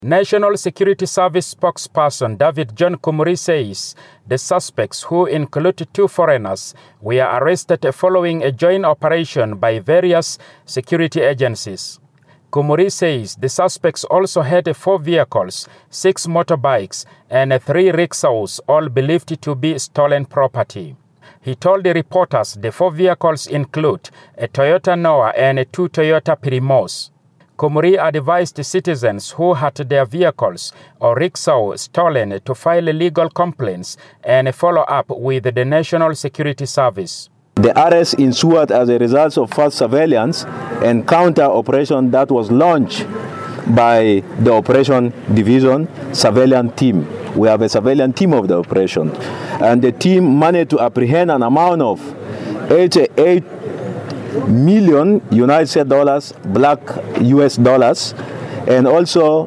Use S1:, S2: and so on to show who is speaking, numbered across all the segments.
S1: National Security Service spokesperson David John Kumuri says the suspects, who include 2 foreigners, were arrested following a joint operation by various security agencies. Kumuri says the suspects also had 4 vehicles, 6 motorbikes, and 3 rickshaws, all believed to be stolen property. He told the reporters the 4 vehicles include a Toyota Noah and 2 Toyota Primos. Kumuri advised citizens who had their vehicles or rickshaw stolen to file legal complaints and follow up with the National Security Service.
S2: The arrest ensued as a result of fast surveillance and counter operation that was launched by the Operation Division Surveillance Team. We have a surveillance team of the operation, and the team managed to apprehend an amount of 88 million United States dollars, black US dollars, and also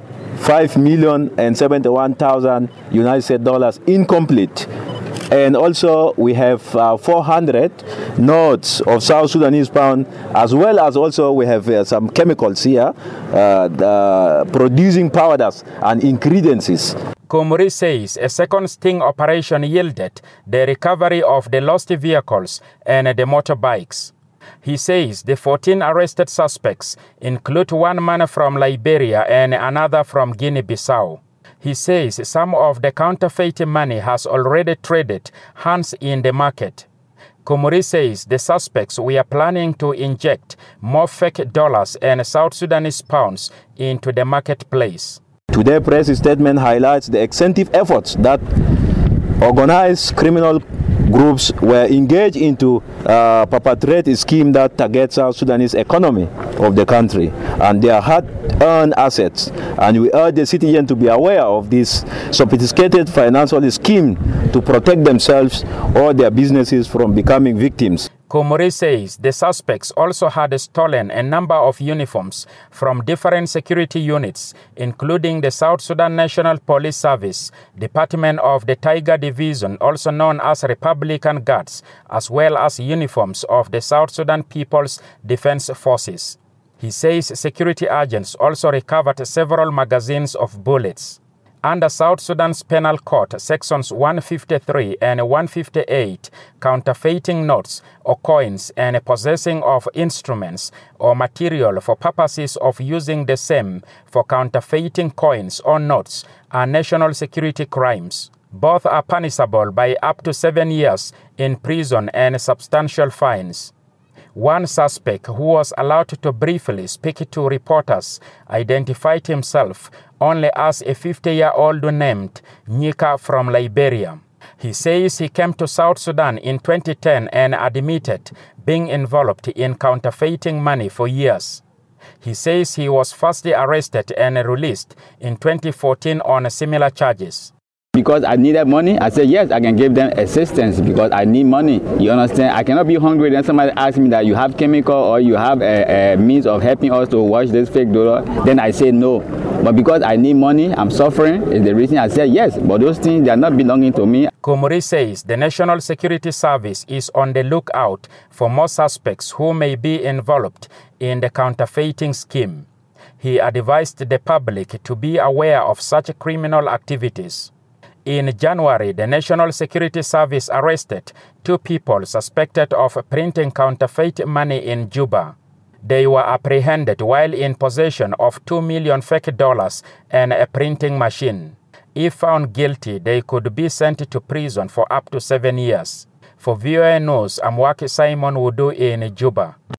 S2: 5,071,000 United States dollars incomplete. And also we have 400 notes of South Sudanese pound, as well as also we have some chemicals here, producing powders and ingredients.
S1: Kumuri says a second sting operation yielded the recovery of the lost vehicles and the motorbikes. He says the 14 arrested suspects include 1 man from Liberia and another from Guinea-Bissau. He says some of the counterfeit money has already traded hands in the market. Kumuri says the suspects were planning to inject more fake dollars and South Sudanese pounds into the marketplace.
S2: Today's press statement highlights the extensive efforts that organized criminal groups were engaged into perpetrate a scheme that targets South Sudanese economy of the country and their hard-earned assets. And we urge the citizens to be aware of this sophisticated financial scheme to protect themselves or their businesses from becoming victims.
S1: Kumuri says the suspects also had stolen a number of uniforms from different security units, including the South Sudan National Police Service, Department of the Tiger Division, also known as Republican Guards, as well as uniforms of the South Sudan People's Defense Forces. He says security agents also recovered several magazines of bullets. Under South Sudan's Penal Code, Sections 153 and 158, counterfeiting notes or coins and possessing of instruments or material for purposes of using the same for counterfeiting coins or notes are national security crimes. Both are punishable by up to 7 years in prison and substantial fines. One suspect, who was allowed to briefly speak to reporters, identified himself only as a 50-year-old named Nika from Liberia. He says he came to South Sudan in 2010 and admitted being involved in counterfeiting money for years. He says he was first arrested and released in 2014 on similar charges.
S3: Because I needed money, I said, yes, I can give them assistance because I need money. You understand? I cannot be hungry. Then somebody asks me that you have chemical or you have a means of helping us to wash this fake dollar. Then I say no. But because I need money, I'm suffering, is the reason I said yes. But those things, they are not belonging to me.
S1: Kumuri says the National Security Service is on the lookout for more suspects who may be involved in the counterfeiting scheme. He advised the public to be aware of such criminal activities. In January, the National Security Service arrested 2 people suspected of printing counterfeit money in Juba. They were apprehended while in possession of 2 million fake dollars and a printing machine. If found guilty, they could be sent to prison for up to 7 years. For VOA News, I'm Waki Simon Wudu in Juba.